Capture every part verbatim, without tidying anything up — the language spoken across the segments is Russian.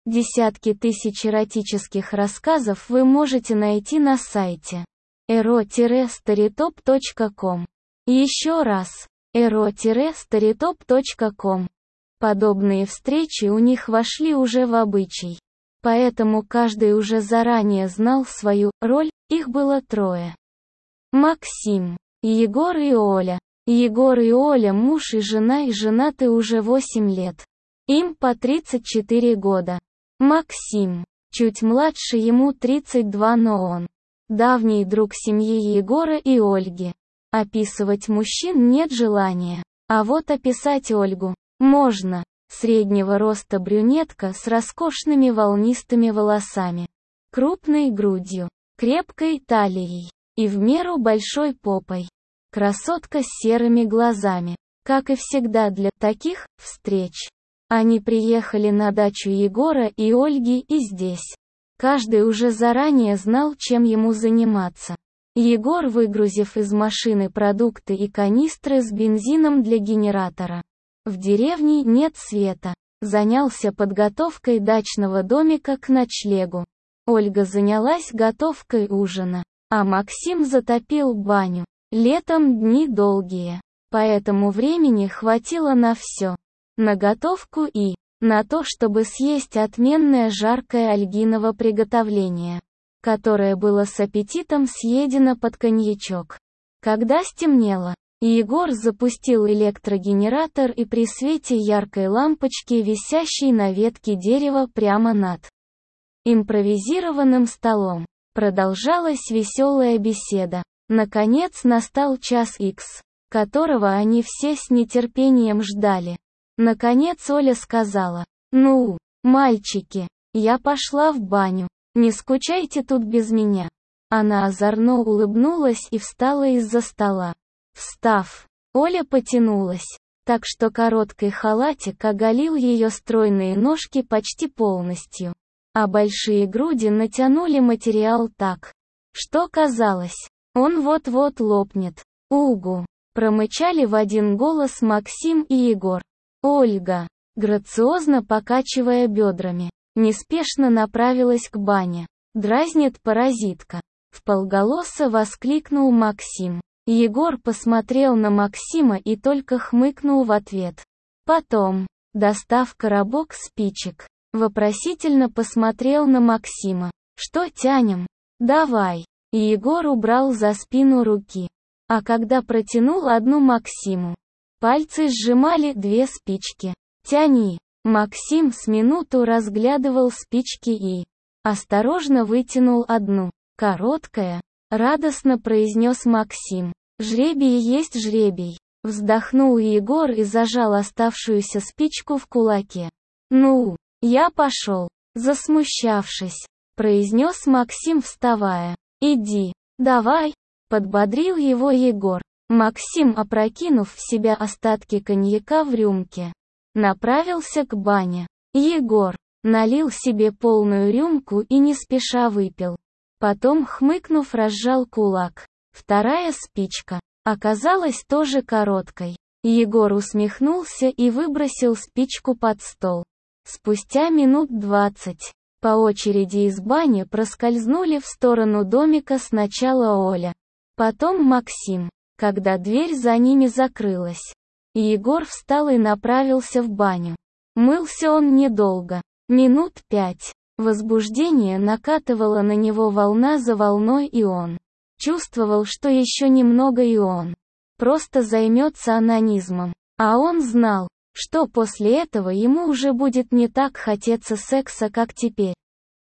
Десятки тысяч эротических рассказов вы можете найти на сайте эро старитоп точка ком. Еще раз, эро старитоп точка ком. Подобные встречи у них вошли уже в обычай. Поэтому каждый уже заранее знал свою роль, их было трое. Максим, Егор и Оля. Егор и Оля муж и жена и женаты уже восемь лет. Им по тридцать четыре года. Максим, чуть младше, ему тридцать два, но он давний друг семьи Егора и Ольги. Описывать мужчин нет желания, а вот описать Ольгу можно. Среднего роста брюнетка с роскошными волнистыми волосами, крупной грудью, крепкой талией и в меру большой попой. Красотка с серыми глазами, как и всегда для таких встреч. Они приехали на дачу Егора и Ольги, и здесь каждый уже заранее знал, чем ему заниматься. Егор, выгрузив из машины продукты и канистры с бензином для генератора. В деревне нет света. Занялся подготовкой дачного домика к ночлегу. Ольга занялась готовкой ужина, а Максим затопил баню. Летом дни долгие, поэтому времени хватило на все. На готовку и на то, чтобы съесть отменное жаркое Ольгиново приготовление, которое было с аппетитом съедено под коньячок. Когда стемнело, Егор запустил электрогенератор и при свете яркой лампочки, висящей на ветке дерева прямо над импровизированным столом, продолжалась веселая беседа. Наконец настал час икс, которого они все с нетерпением ждали. Наконец Оля сказала: «Ну, мальчики, я пошла в баню, не скучайте тут без меня». Она озорно улыбнулась и встала из-за стола. Встав, Оля потянулась, так что короткий халатик оголил ее стройные ножки почти полностью, а большие груди натянули материал так, что казалось, он вот-вот лопнет. «Угу!» — промычали в один голос Максим и Егор. Ольга, грациозно покачивая бедрами, неспешно направилась к бане. «Дразнит паразитка!» — вполголоса воскликнул Максим. Егор посмотрел на Максима и только хмыкнул в ответ. Потом, достав коробок спичек, вопросительно посмотрел на Максима. «Что тянем? Давай!» Егор убрал за спину руки. А когда протянул одну Максиму, пальцы сжимали две спички. «Тяни!» Максим с минуту разглядывал спички и осторожно вытянул одну. «Короткая», — радостно произнес Максим. «Жребий есть жребий», — вздохнул Егор и зажал оставшуюся спичку в кулаке. «Ну, я пошел», — засмущавшись, произнес Максим, вставая. «Иди, давай», — подбодрил его Егор. Максим, опрокинув в себя остатки коньяка в рюмке, направился к бане. Егор налил себе полную рюмку и не спеша выпил. Потом, хмыкнув, разжал кулак. Вторая спичка оказалась тоже короткой. Егор усмехнулся и выбросил спичку под стол. Спустя минут двадцать, по очереди из бани проскользнули в сторону домика сначала Оля, потом Максим. Когда дверь за ними закрылась, Егор встал и направился в баню. Мылся он недолго, минут пять. Возбуждение накатывало на него волна за волной, и он чувствовал, что еще немного и он просто займется онанизмом. А он знал, что после этого ему уже будет не так хотеться секса, как теперь.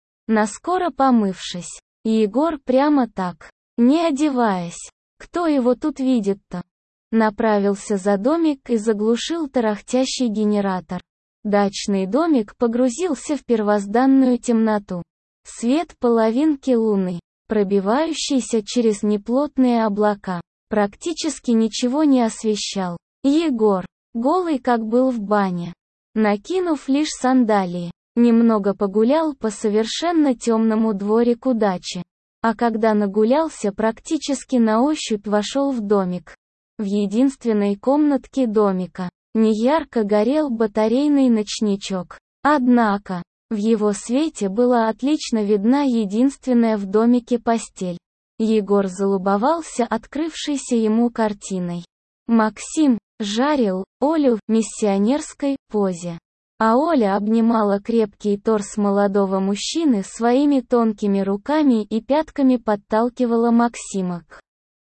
Наскоро помывшись, Егор прямо так, не одеваясь, кто его тут видит-то, направился за домик и заглушил тарахтящий генератор. Дачный домик погрузился в первозданную темноту. Свет половинки луны, пробивающийся через неплотные облака, практически ничего не освещал. Егор, голый как был в бане, накинув лишь сандалии, немного погулял по совершенно темному дворику дачи. А когда нагулялся, практически на ощупь вошел в домик. В единственной комнатке домика неярко горел батарейный ночничок. Однако, В его свете была отлично видна единственная в домике постель. Егор залюбовался открывшейся ему картиной. Максим жарил Олю в миссионерской позе. А Оля обнимала крепкий торс молодого мужчины своими тонкими руками и пятками подталкивала Максима к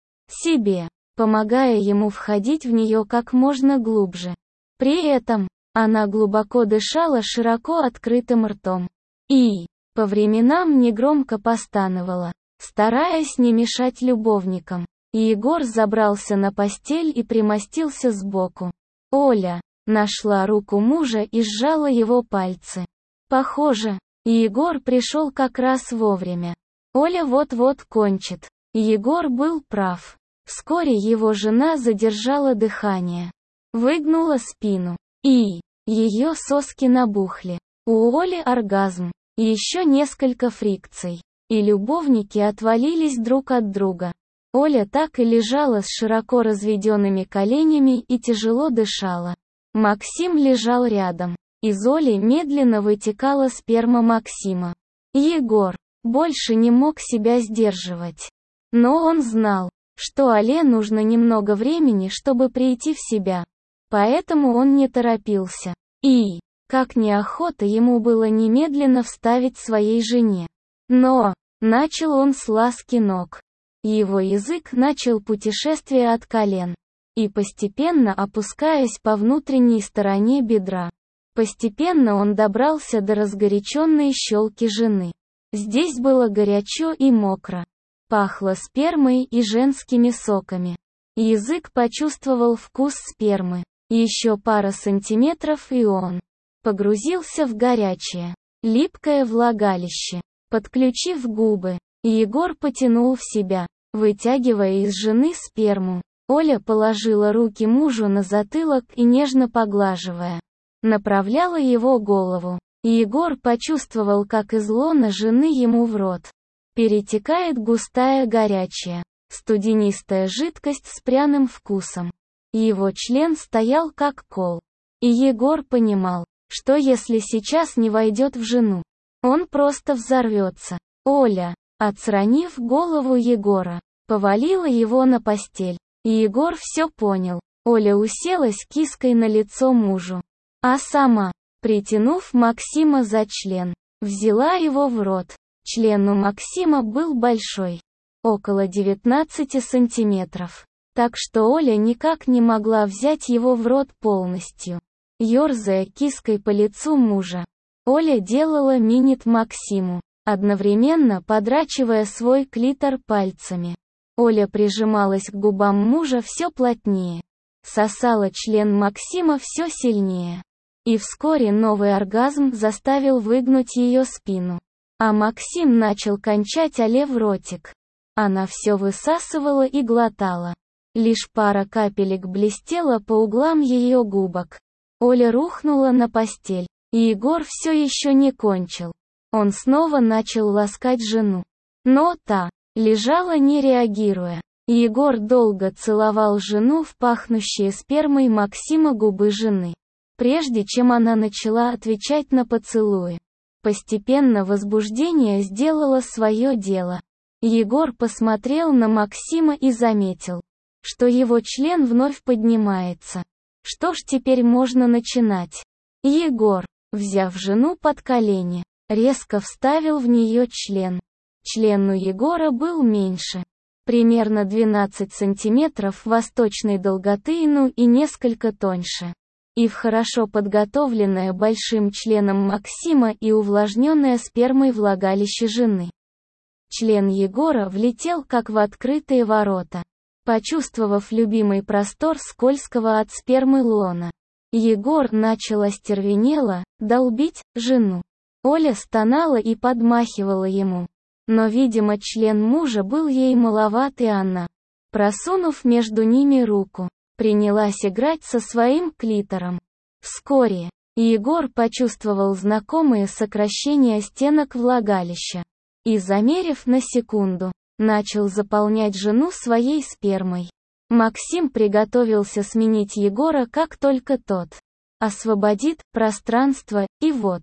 себе, помогая ему входить в нее как можно глубже. При этом, она глубоко дышала широко открытым ртом. И, по временам негромко постановала, стараясь не мешать любовникам. Егор забрался на постель и примостился сбоку. Оля нашла руку мужа и сжала его пальцы. Похоже, Егор пришел как раз вовремя. Оля вот-вот кончит. Егор был прав. Вскоре его жена задержала дыхание, выгнула спину, и ее соски набухли. У Оли оргазм, еще несколько фрикций, и любовники отвалились друг от друга. Оля так и лежала с широко разведенными коленями и тяжело дышала. Максим лежал рядом. Из Оли медленно вытекала сперма Максима. Егор больше не мог себя сдерживать. Но он знал, что Оле нужно немного времени, чтобы прийти в себя. Поэтому он не торопился. И, как неохота ему было немедленно вставить своей жене. Но, начал он с ласки ног. Его язык начал путешествие от колен. И постепенно опускаясь по внутренней стороне бедра. Постепенно он добрался до разгоряченной щелки жены. Здесь было горячо и мокро. Пахло спермой и женскими соками. Язык почувствовал вкус спермы. Еще пара сантиметров и он погрузился в горячее, липкое влагалище. Подключив губы, Егор потянул в себя, вытягивая из жены сперму. Оля положила руки мужу на затылок и нежно поглаживая, направляла его голову. Егор почувствовал, как из лона жены ему в рот перетекает густая горячая, студенистая жидкость с пряным вкусом. Его член стоял как кол. И Егор понимал, что если сейчас не войдет в жену, он просто взорвется. Оля, отстранив голову Егора, повалила его на постель. И Егор все понял. Оля уселась киской на лицо мужу. А сама, притянув Максима за член, взяла его в рот. Член у Максима был большой, около девятнадцати сантиметров. Так что Оля никак не могла взять его в рот полностью. Ёрзая киской по лицу мужа, Оля делала минет Максиму, одновременно подрачивая свой клитор пальцами. Оля прижималась к губам мужа все плотнее, сосала член Максима все сильнее. И вскоре новый оргазм заставил выгнуть ее спину. А Максим начал кончать Оле в ротик. Она все высасывала и глотала. Лишь пара капелек блестела по углам ее губок. Оля рухнула на постель. И Егор все еще не кончил. Он снова начал ласкать жену. Но та лежала не реагируя. Егор долго целовал жену в пахнущие спермой Максима губы жены, прежде чем она начала отвечать на поцелуи. Постепенно возбуждение сделало свое дело. Егор посмотрел на Максима и заметил, что его член вновь поднимается. Что ж, теперь можно начинать. Егор, взяв жену под колени, резко вставил в нее член. Член у Егора был меньше, примерно двенадцать сантиметров восточной долготы, ну и несколько тоньше. И в хорошо подготовленное большим членом Максима и увлажненное спермой влагалище жены. Член Егора влетел как в открытые ворота. Почувствовав любимый простор скользкого от спермы лона, Егор начал остервенело долбить жену. Оля стонала и подмахивала ему. Но, видимо, член мужа был ей маловат, и она, просунув между ними руку, принялась играть со своим клитором. Вскоре Егор почувствовал знакомые сокращения стенок влагалища. И, замерив на секунду, начал заполнять жену своей спермой. Максим приготовился сменить Егора, как только тот освободит пространство, и вот,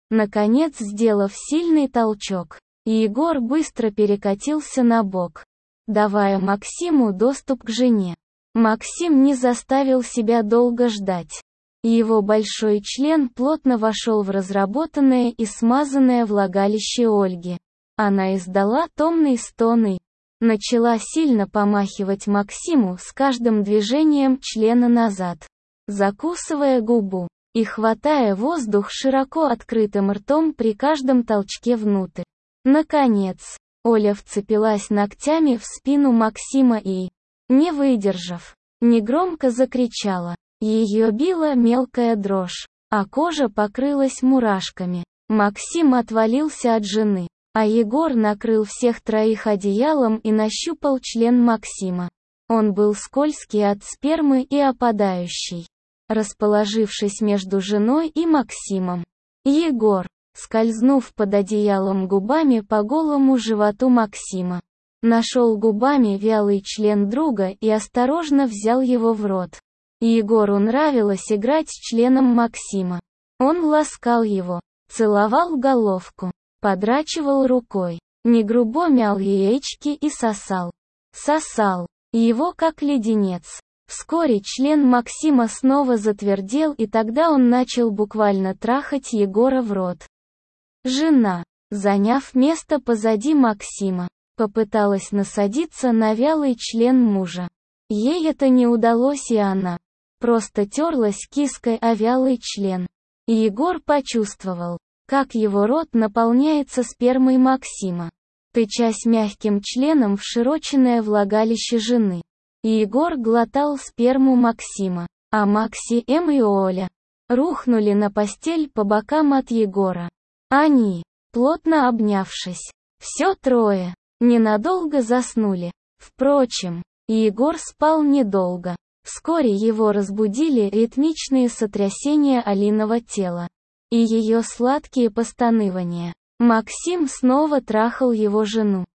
наконец сделав сильный толчок. Егор быстро перекатился на бок, давая Максиму доступ к жене. Максим не заставил себя долго ждать. Его большой член плотно вошел в разработанное и смазанное влагалище Ольги. Она издала томный стон и начала сильно помахивать Максиму с каждым движением члена назад, закусывая губу и хватая воздух широко открытым ртом при каждом толчке внутрь. Наконец, Оля вцепилась ногтями в спину Максима и, не выдержав, негромко закричала. Ее била мелкая дрожь, а кожа покрылась мурашками. Максим отвалился от жены, а Егор накрыл всех троих одеялом и нащупал член Максима. Он был скользкий от спермы и опадающий. Расположившись между женой и Максимом, Егор, скользнув под одеялом губами по голому животу Максима, нашел губами вялый член друга и осторожно взял его в рот. Егору нравилось играть с членом Максима. Он ласкал его, целовал головку, подрачивал рукой, негрубо мял яички и сосал. Сосал его как леденец. Вскоре член Максима снова затвердел, и тогда он начал буквально трахать Егора в рот. Жена, заняв место позади Максима, попыталась насадиться на вялый член мужа. Ей это не удалось, и она просто терлась киской о вялый член. И Егор почувствовал, как его рот наполняется спермой Максима, тычась мягким членом в широченное влагалище жены. И Егор глотал сперму Максима, а Макси, Эм и Оля рухнули на постель по бокам от Егора. Они, плотно обнявшись, все трое, ненадолго заснули. Впрочем, Егор спал недолго. Вскоре его разбудили ритмичные сотрясения Алиного тела и ее сладкие постанывания. Максим снова трахал его жену.